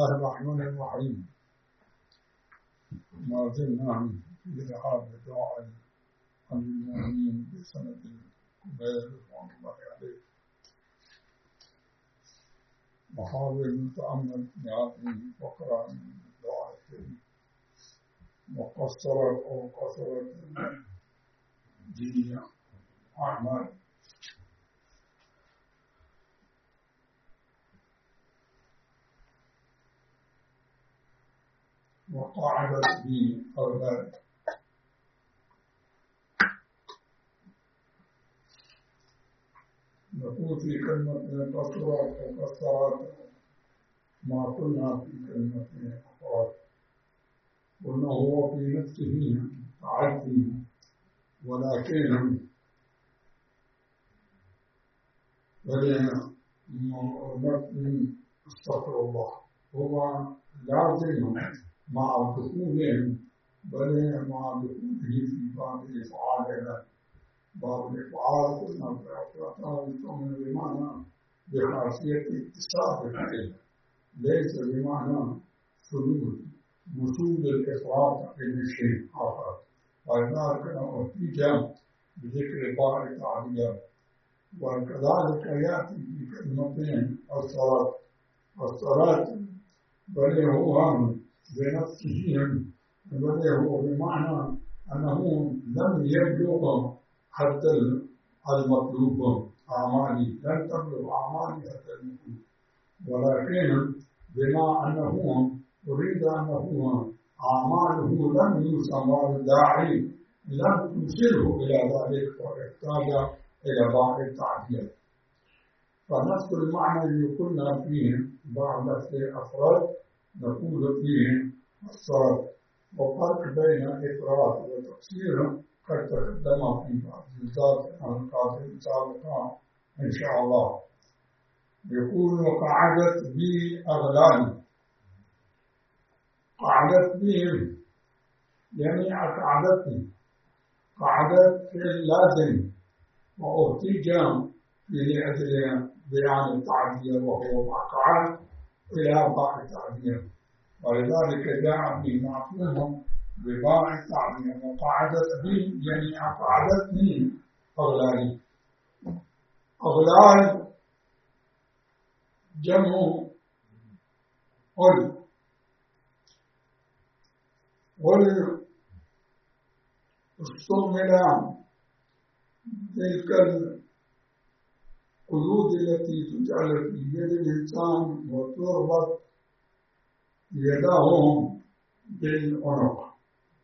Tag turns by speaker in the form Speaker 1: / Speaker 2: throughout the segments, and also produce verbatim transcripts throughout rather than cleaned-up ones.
Speaker 1: الله الرحمن الرحيم. ما زلنا في رحاب دعاء عن المؤمنين بسنة الكبير رضوان الله عليه. نحاول نتأمل في هذه الفقرة من الدعاء الكريم وقصرت أو قصرت دينية أعمال وقاعدة بأولاد. نقول في كلمة قصرات أو قصرات ما قلنا في كلمة أخرى، قلنا هو في نفسه تعدي، ولكن ولنا نفسي استغفر الله هو لازم مع دخولهم، بل مع دخوله في باب الإفعال. باب الإفعال قلنا بأفراطان يسمى بمعنى بخاصية اتصال الفعل، ليس بمعنى سلول وصول الإفراط إلى شيء آخر. ولذلك أحتج بذكر باء التعبير. وكذلك يأتي في كلمتين الصلاة. الصلاة بل هو بنفسه، بل هو بمعنى أنه لم يبلغ حتى المطلوب أعمالي، لم تبلغ أعمالي حتى المطلوب، ولكن بما أنه أريد أنه أعماله لم يسمى الداعي لم توصله إلى ذلك فاحتاج إلى بعض التعبير. فنفس المعنى اللي قلنا فيه بعض الأفراد نقول فيه الصلاة. وفرق بين إفراط وتقصير قد تقدم في بعض الجزئيات القادمة سابقا إن شاء الله. يقول وقعدت بي أغلال. قعدت بهم يعني قعدتني، قعدت في اللازم وأرتجى في لأجل بيان التعبير وهو مقعد إلى باء التعبير، ولذلك جاء في معقولهم بباء التعبير. وقعدت بي يعني أقعدتني أغلالي. أغلال جمع غل. غل استعمل تلك القيود التي تجعل في يد الإنسان وتربط يدهم بالعنق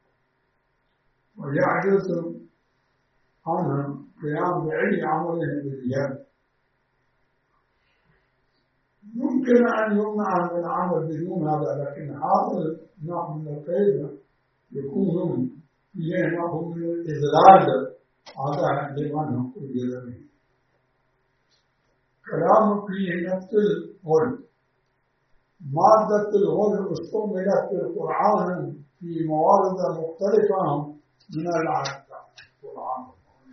Speaker 1: ويعجز عن قيام بأي عمل باليد. يمكن أن يمنع من العمل بدون هذا، لكن هذا النوع من القيد يكون فيه نوع من الإذلال، هذا لمن قيد به. كلام فيه نفس الغل. مادة الغل استعملت في القرآن في موارد مختلفة من القرآن.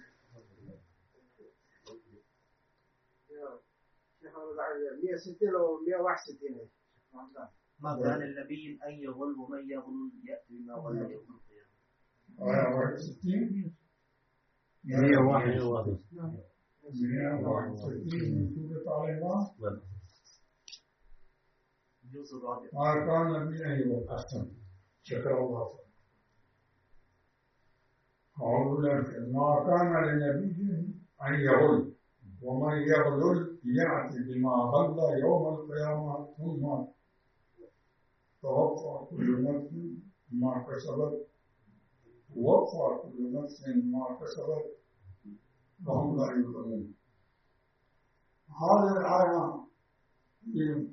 Speaker 2: مئة وستين أو مئة وواحد وستين.
Speaker 3: ما كان النبي أن يغل ومن يغل يأتي بما غل يوم القيامة.
Speaker 1: مئة وواحد وستين
Speaker 4: مئة وواحد وستين
Speaker 1: مئة وواحد وستين من سورة آل عمران. ما كان النبي أن يغل. أحسن، شكر الله. أقول لك ما كان للنبي أن يغل ومن يغلل يأتي بما غل يوم القيامة ثم توفى كل نفس ما كسبت ووفى كل نفس ما كسبت وهم لا يظلمون. هذه الآية في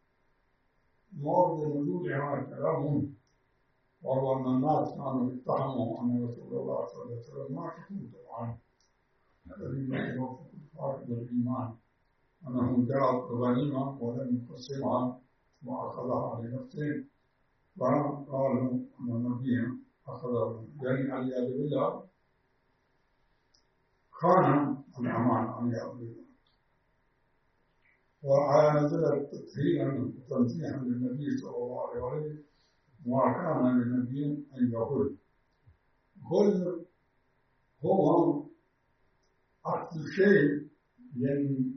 Speaker 1: مورد نزولها كلام، وهو أن الناس كانوا يتهموا أن رسول الله صلى الله عليه وسلم ما تكون طبعا الذي لا يوفق الفارق بالإيمان أنه جاء غنيمة ولم يقسمها وأخذها لنفسه، فقالوا أن النبي أخذها يعني العياذ بالله خان الأمان عن يأبيه. ونزلت تطهيرا وتنزيها للنبي صلى الله عليه وسلم وما كان للنبي أن يغل. غل هو أخذ شيء يعني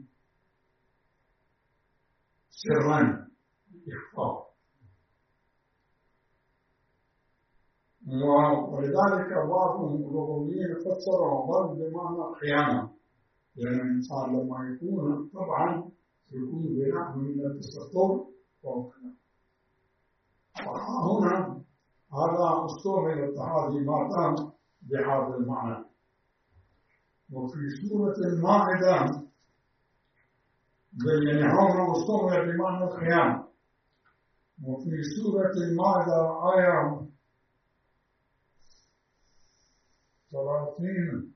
Speaker 1: سرا إخفاء، ولذلك بعض اللغويين فسروا غل بمعنى خيانة، لأن الإنسان لما يكون طبعا يكون بنوع من التستر وكذا. وهنا هذا استعمل هذه المادة بهذا المعنى. وفي سورة المائدة يعني هنا استعمل بمعنى الخيانة. وفي سورة المائدة آية ثلاثين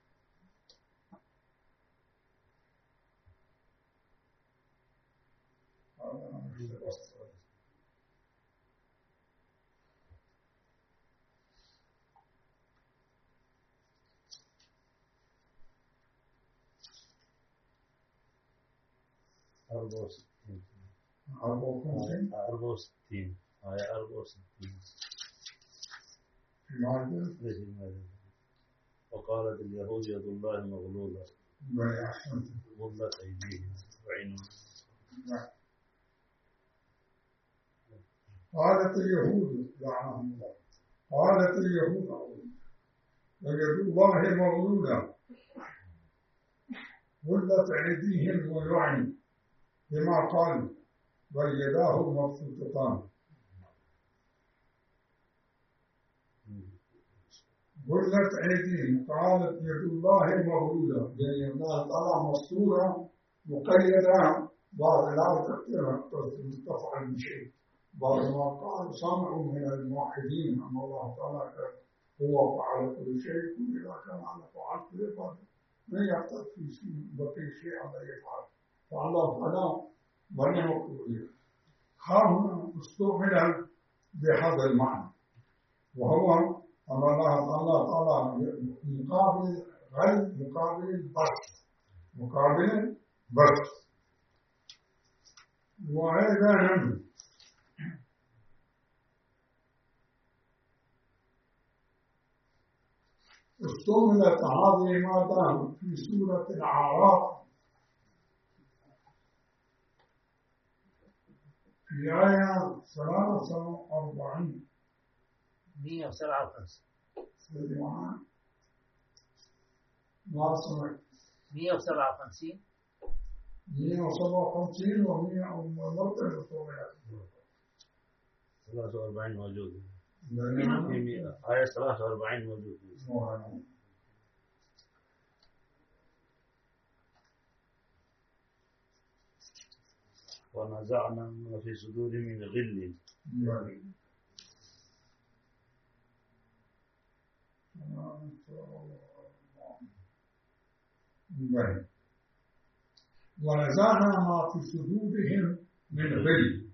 Speaker 4: أربعة وستين
Speaker 1: أربعة
Speaker 4: وستين آية أربعة وستين وقالت اليهود يد الله مغلولة غلت أيديهم وعينهم.
Speaker 1: قالت اليهود لعنهم الله، قالت اليهود يد الله مغلولة غلت أيديهم ويعني بما قال بل يداه مبسوطتان. غلت أيديهم، قالت يد الله مغلولة يعني الله تعالى مستورة مقيدة بعد لا تقدر تفعل بشيء. بعد ما قال سمعوا من الموحدين أن الله تعالى هو فعل كل شيء، إذا كان على فعل كل شيء ما يحتاج في شيء بقي شيء على يفعل، فالله تعالى بني وقوله. هنا استعمل بهذا المعنى، وهو أن الله تعالى مقابل غل مقابل البسط، مقابل بسط. وأيضا استعملت هذه المادة في سورة الأعراف في آية ثلاثة وأربعين
Speaker 3: مئة وسبعة وخمسين
Speaker 1: سيدي معنا ما سمعت
Speaker 3: مئة وسبعة وخمسين
Speaker 1: مئة وسبعة وخمسين ومئة ومرتين استعملت
Speaker 4: ثلاثة وأربعين موجود في آية ثلاثة وأربعين موجود. ونزعنا ما في صدورهم من غل
Speaker 1: ونزعنا ما في صدورهم من غل.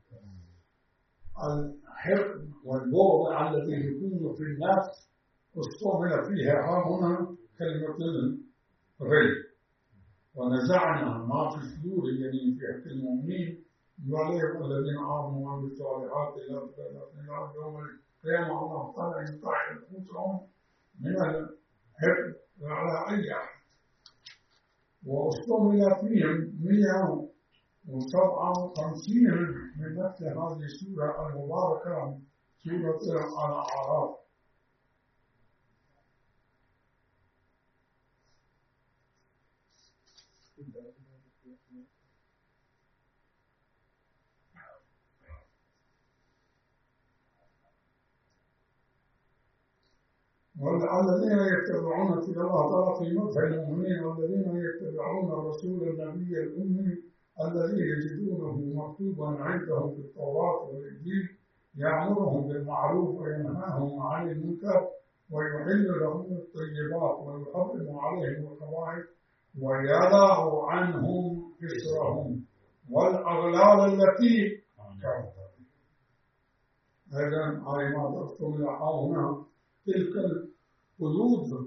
Speaker 1: الحقد والبغض الذي يكون في الناس استعمل فيها هنا كلمة الغل. ونزعنا ما في صدور يعني في حق المؤمنين يعلم الذين آمنوا وعملوا الصالحات إلى يوم القيامة الله تعالى يطهر أنفسهم من الحقد على أي أحد. واستعمل فيهم مئة وسبعة وخمسين من نفس هذه السورة المباركة سورة الأعراف. والذين يتبعون في الله تعالى في مدح المؤمنين والذين يتبعون الرسول النبي الأمي الذي يجدونه مكتوبا عندهم في التوراة والإنجيل يأمرهم بالمعروف وينهاهم عن المنكر ويحل لهم الطيبات ويحرم عليهم الخبائث ويضع عنهم إصرهم والأغلال التي كانت. هذا آية ما درستم هنا تلك القيود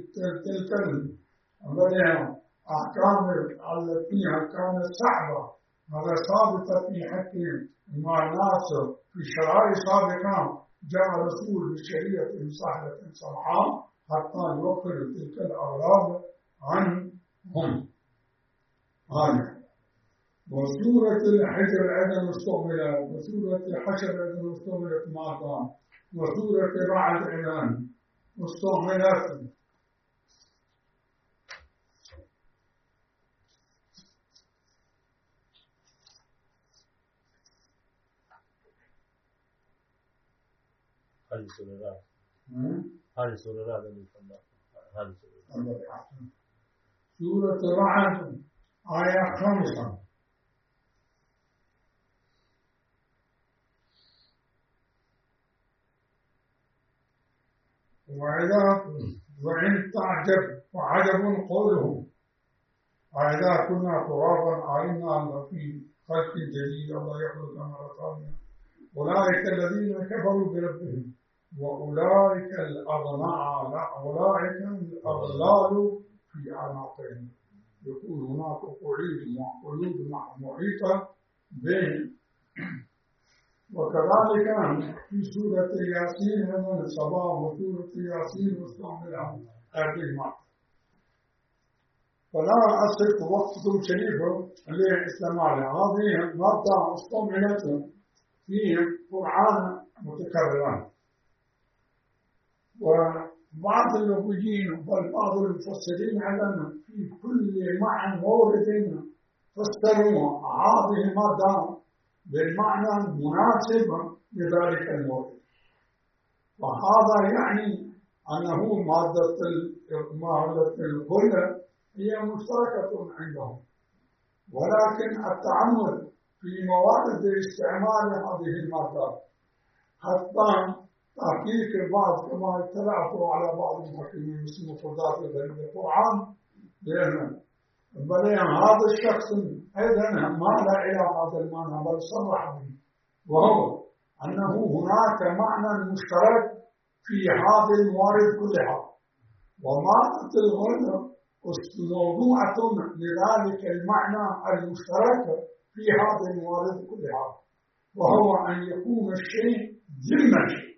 Speaker 1: تلك الأحكام التي كانت صعبة هذا ثابت في حق مع الناس في شرائع سابقة. جاء رسول بشريعة سهلة سمحاء حتى يوفر تلك الأغراض عنهم. هذا وسورة الحجر أيضا استعملت، وسورة الحشر أيضا استعملت معها، وسورة رعد أيضا استعملت.
Speaker 4: هذه سورة رعد. هذه سورة رعد اللي فهمناها. هذه سورة رعد.
Speaker 1: سورة رعد آية خمسة. وإذا وإن تعجب وعجب قوله وإذا كنا ترابا أئنا لفي خلق جديد الله يخلق مرة ثانية. أولئك الذين كفروا بربهم وأولئك الأغنى أولئك الأغلال في أعناقهم. يكون هناك قعود قعود محيطة بين. وكذلك في سورة ياسين من الصباح وسورة ياسين مستعملة هذه. فلا أصرف وقتكم شريفة لاستعمالها. هذه مادة استعملت في القرآن متكررا. وبعض اللغويين بل بعض المفسرين على في كل معنى مورد فسروا هذه المادة بالمعنى المناسب لذلك المورد. وهذا يعني أنه مادة مادة الكل هي مشتركة عندهم، ولكن التعمد في موارد استعمال هذه المادة حتى تحقيق البعض كما اطلعت على بعض المحكمين مثل مفردات الغريب القرآن بأن بل هذا الشخص أيضا ما لا إلى هذا المعنى بل صرح به، وهو أنه هناك معنى مشترك في هذه الموارد كلها، ومادة الغرب موضوعة لذلك المعنى المشترك في هذه الموارد كلها، وهو أن يكون الشيء ضمن شيء.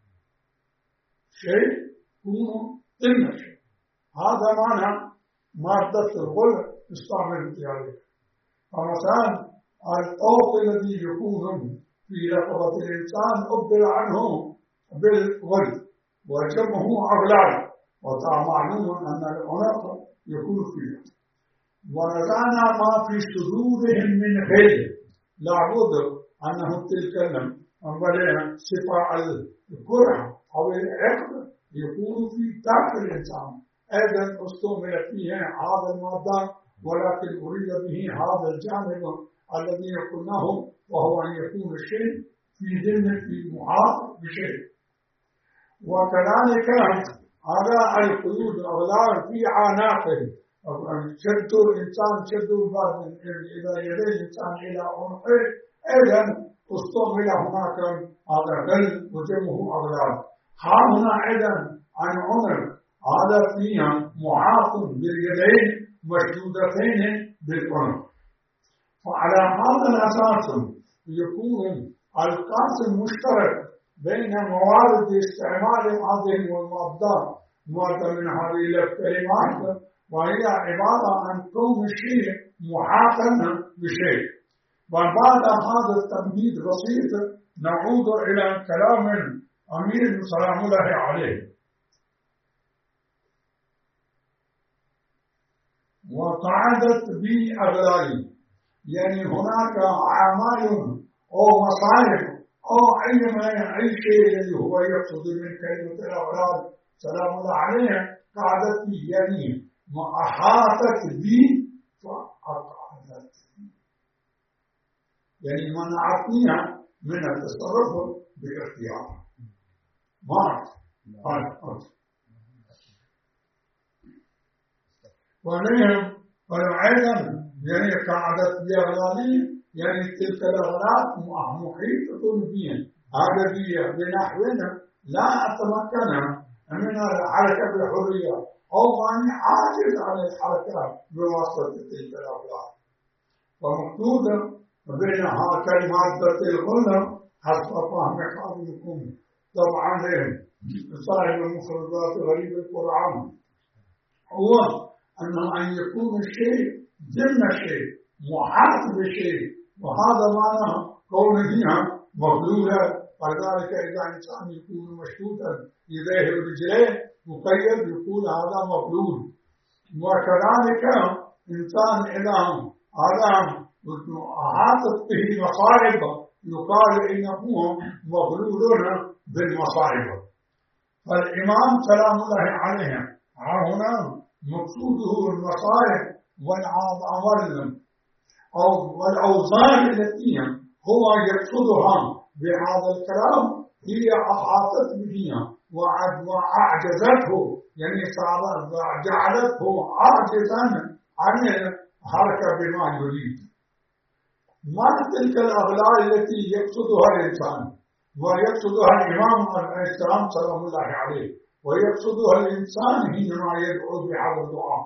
Speaker 1: شيء يكون ضمن شيء. هذا معنى مادة الغرب استعمل في ذلك. فمثلا الطوق الذي يكون في رقبة الإنسان أبدل عنه بالغرب وجمعه أغلال، وتعلمون أن العنق يكون فيه. ونزعنا ما في صدورهم من غير، لابد أنه تلك صفة الكره أو العقد يكون في داخل الإنسان أيضا استعمل فيه هذا المادة، ولكن أريد به هذا الجانب الذي قلناه، وهو أن يكون الشيء في ضمن في محاط بشيء. وكذلك هذا القيود الأغلال في عناقه، شد الإنسان شد البعض إلى يدي الإنسان إلى عنقه، أيضا استعمل هناك هذا غل وجمعه أغلال. ها هنا أيضا عن عنق هذا فيها معاق باليدين مشدودتين بالعنق. فعلى هذا الأساس يكون القاسم مشترك بين موارد استعمال هذه المادة مادة من هذه الكلمات، وهي عبارة عن كون الشيء محاطا بشيء. وبعد هذا التمهيد بسيط نعود إلى كلام أمير سلام الله عليه. وقعدت بأغلال، يعني هناك أعمال أو مصالح أو أي ما أي شيء الذي هو يقصد من كلمة الأغلال سلام الله عليه قعدت بي، يعني أحاطت بي فأقعدت بي، يعني منعتنيها من التصرف باختيار. ما قال ونهم ونعيدا يعني قعدت بي أغلالي، يعني تلك الأغلال محيطة بي هذا بي بنحونا لا أتمكن من الحركة بحرية أو أني عاجز عن الحركة بواسطة تلك الأغلال. ومقصود بينها كلمات الغنم حسب فهم حاضركم طبعا صاحب المفردات غريب القرآن هو أنه أن يكون الشيء ضمن الشيء محاط بالشيء، وهذا معنى كونها مغلولة. فلذلك إذا إنسان يكون مشدودا يديه ورجليه مقيد يقول هذا مغلول. وكذلك إنسان إذا هذا أحاطت به مصائب يقال إنه مغلول بالمصائب. فالإمام سلام الله عليه هنا مقصوده المصائب والعوالم أو والأوزان التي هو يقصدها بهذا الكلام هي أحاطت به وأعجزته، يعني جعلته عاجزا عن الحركة بما يريد. ما تلك الأغلال التي يقصدها الإنسان ويقصدها الإمام عليه السلام سلام الله عليه ويقصدها الإنسان حينما يدعو بهذا الدعاء.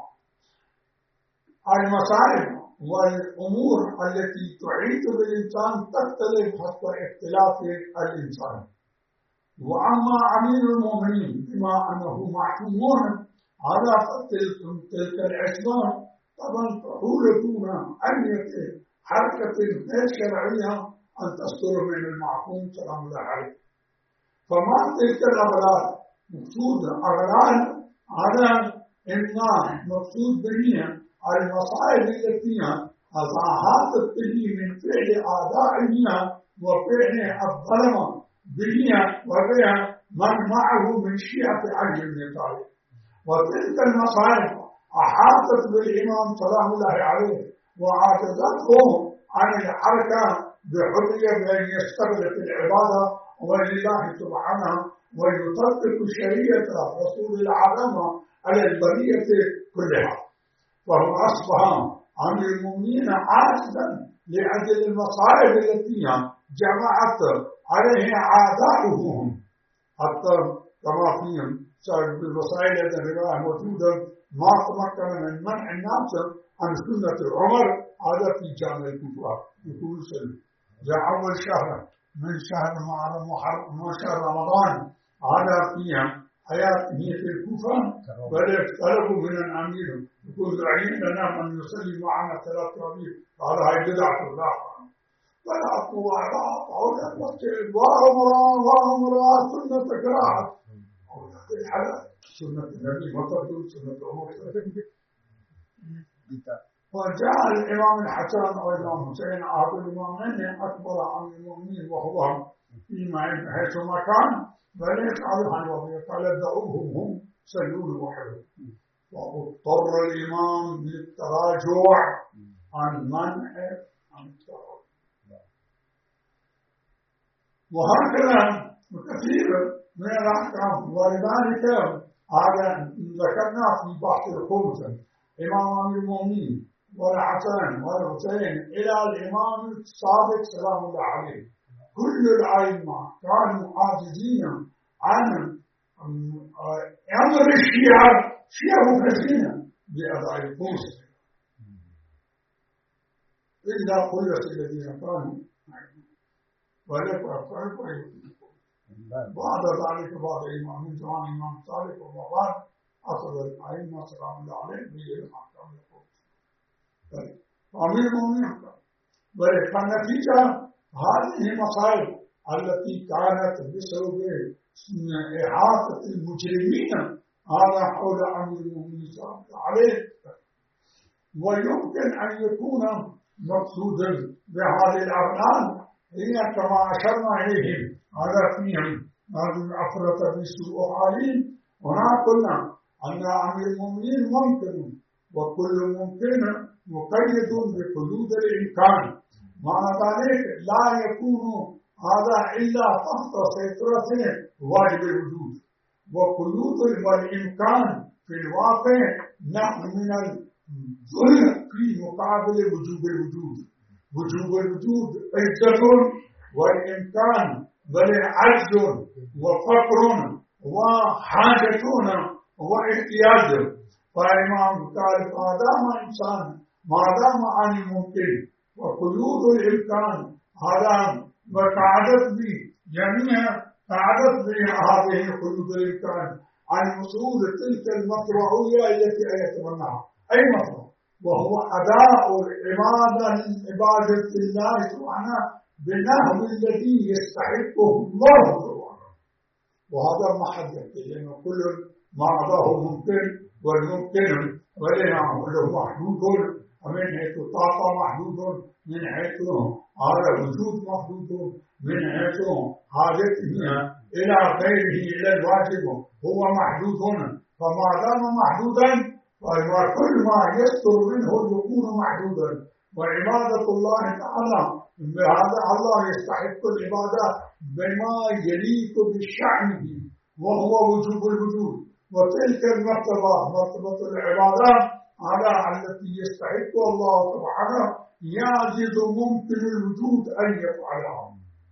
Speaker 1: المصائب والأمور التي تحيط بالإنسان تختلف حسب اختلاف الإنسان. وأما أمير المؤمنين بما أنه معصوم على تلك الأسباب طبعا تحول دون أي حركة غير شرعية أن تصدر من المعصوم سلام الله عليه. فما تلك الأغلال مقصود أغلال على إنسان مقصود بها المصائب التي أضاعت به من فعل أعدائها وفعل الظلمة بها وبها من معه من شيعة علي بن طالب. وتلك المصائب أحاطت بالإمام سلام الله عليه وعاجزته عن الحركة بحرية بأن يستغل في العبادة ولله سبحانه ويطبق شريعة رسول العالم على البرية كلها. وهو أصبح أمير المؤمنين عاجزا لأجل المصائب التي جمعت عليه أعداؤهم، حتى كما فيهم بالوسائل الرواية موجودة ما تمكن من منع الناس عن سنة عمر. هذا في جامع الكفار يقول سلم جاء أول شهر من شهر محرم شهر رمضان هذا فيها حياة هي في الكوفة بل طلبوا من الأمير يقول دعين لنا من يصلي معنا ثلاث ربيع قال هاي بدعة الله فلا قوة على قول المسجد وعمرا وعمرا سنة قراءة أولاد الحلال سنة النبي ما تقول سنة عمر. وجاء الإمام الحسن والإمام حسين أحد الإمامين أكبر عن المؤمنين وهو فيما حيث ما كان بل يفعلوا عن وضعه قال دعوهم هم سلون وحدهم. واضطر الإمام للتراجع عن منع عن التراجع. وهكذا كثير من الأحكام. ولذلك هذا ذكرنا في بحث الخمس إمام أمير المؤمنين والحسن والحسين إلى الإمام الصادق سلام الله عليه كل الأئمة كانوا عاجزين عن أمر الشيعة شيعة مخلصين بأداء الخمس إلا خلص الذين كانوا ولكن أفعلوا بعد ذلك بعد إمام من زمان إمام صالح وبعد أصل الأئمة سلام الله عليه بغير أحكام الخمس. أمير المؤمنين فالنتيجة هذه المصائب التي كانت بسبب إحاطة المجرمين على حول أمير المؤمنين سلام الله عليه. ويمكن أن يكون مقصودا بهذه الأغلال هي كما أشرنا إليهم على فيهم هذه الأفرط بسوء حالين. هنا قلنا أن أمير المؤمنين ممكن وكل ممكن مقيد بحدود الإمكان. معنى ذلك لا يكون هذا إلا تحت سيطرة واجب الوجود وحدود والإمكان في الواقع نحن من الظلم في مقابل وجوب الوجود. وجوب الوجود عزة والإمكان بل عجز وفقر وحاجة واحتياج. فالإمام قال ما دام إنسان ما دام عن ممكن وقيود الإمكان هذا وقعدت به جميع قعدت به هذه قيود الإمكان عن وصول تلك المطرعية التي يتمناها. أي مطرع؟ وهو أداء العبادة لعبادة الله سبحانه بالنحو الذي يستحقه الله سبحانه. وهذا ما حد يحكي لأنه كل ما عداه ممكن، والممكن ولنا له محدود من حيث طاقة، محدود من حيث هذا وجود، محدود من حيث حاجته إلى غيره إلى الواجب هو محدود. فما دام محدودا فكل ما يصدر منه يكون محدودا. وعبادة الله تعالى بهذا الله يستحق العبادة بما يليق بشأنه وهو وجوب الوجود. وتلك المرتبة مرتبة العبادة على التي يستحق الله سبحانه يعجز ممكن الوجود أن يفعلها.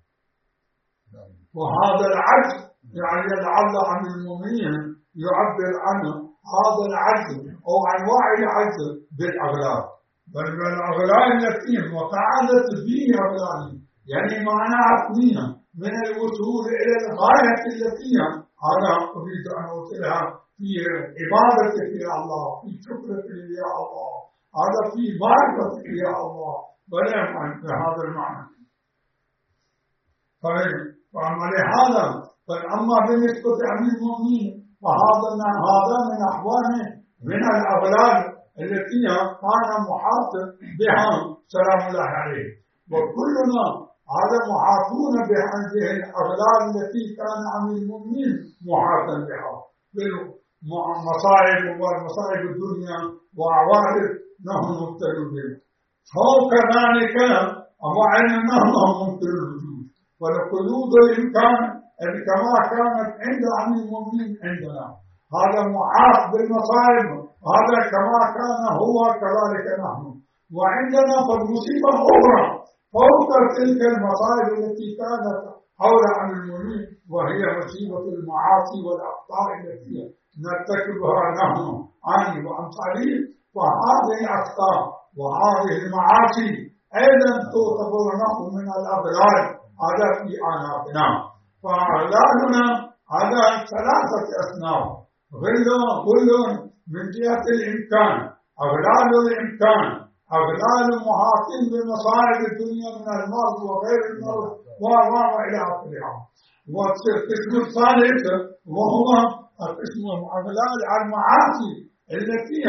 Speaker 1: وهذا العجز يعني لعل عن المؤمنين يعبر عنه هذا العجز أو أنواع العجز بالأغلال. بل من الأغلال التي وقعدت به أغلال يعني معناها اثنين من الوصول إلى الغاية التي أنا أريد أن أوصلها في عبادتك يا الله، في شكرك يا الله، هذا في معرفتك يا الله، ولا بهذا المعنى. فلهذا فأما بالنسبة لأمير المؤمنين فهذا هذا من أحوانه من الأغلال التي كان محاط بها سلام الله عليه. وكلنا هذا محاطون بهذه الأغلال التي كان أمير المؤمنين محاطا بها بالمصائب والمصائب الدنيا وعوارض نحن مبتلون بها. فوق ذلك وعلمنا ممكن الوجود ولقيود الإمكان كما كانت عند أمير المؤمنين عندنا. هذا محاط بالمصائب، هذا كما كان هو كذلك نحن. وعندنا فالمصيبة أخرى فوق تلك المصائب التي كانت حول أمير المؤمنين، وهي مصيبة المعاصي والأخطاء التي نرتكبها نحن عني وأمثالي. فهذه الأخطاء وهذه المعاصي أيضا تعتبر نحن من الأغلال هذا في أعناقنا. فأغلالنا هذا ثلاثة أصناف: غل غل من جهة الإمكان، أغلال الإمكان، أغلال محاطين بمصائب الدنيا من المرض وغير المرض وإلى آخره. والقسم الثالث وهو قسم أغلال المعاصي التي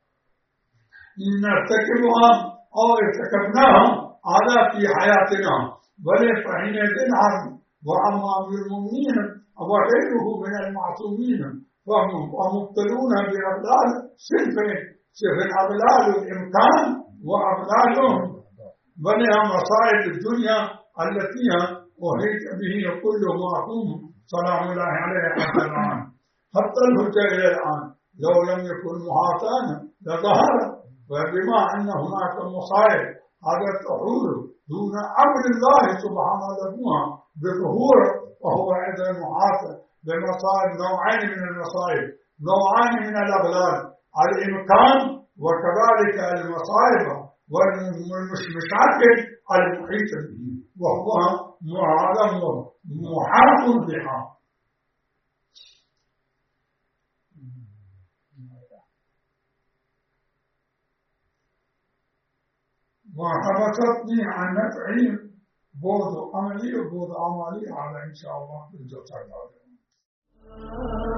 Speaker 1: نرتكبها أو ارتكبناها على في حياتنا. بل فحينئذ عنه. وأما أمير المؤمنين وغيره من المعصومين فهم مبتلون بأغلال صنفين: صنف أغلال الإمكان وأغلالهم بل مصائب الدنيا التي أحيط به كل معصوم سلام الله عليه حتى الآن. حتى الهجة إلى الآن لو لم يكن محاطا لظهر. وبما أن هناك مصائب هذا تحول دون أمر الله سبحانه لها بظهور، وهو أيضا محاط بمصائب نوعين من المصائب، نوعان من الأغلال: الإمكان وكذلك المصائب والمشاكل المحيطة به، وهو محاط بها. وحبستني عن نفعي بود عملي وبود عملي على إن شاء الله بالجزء القادم.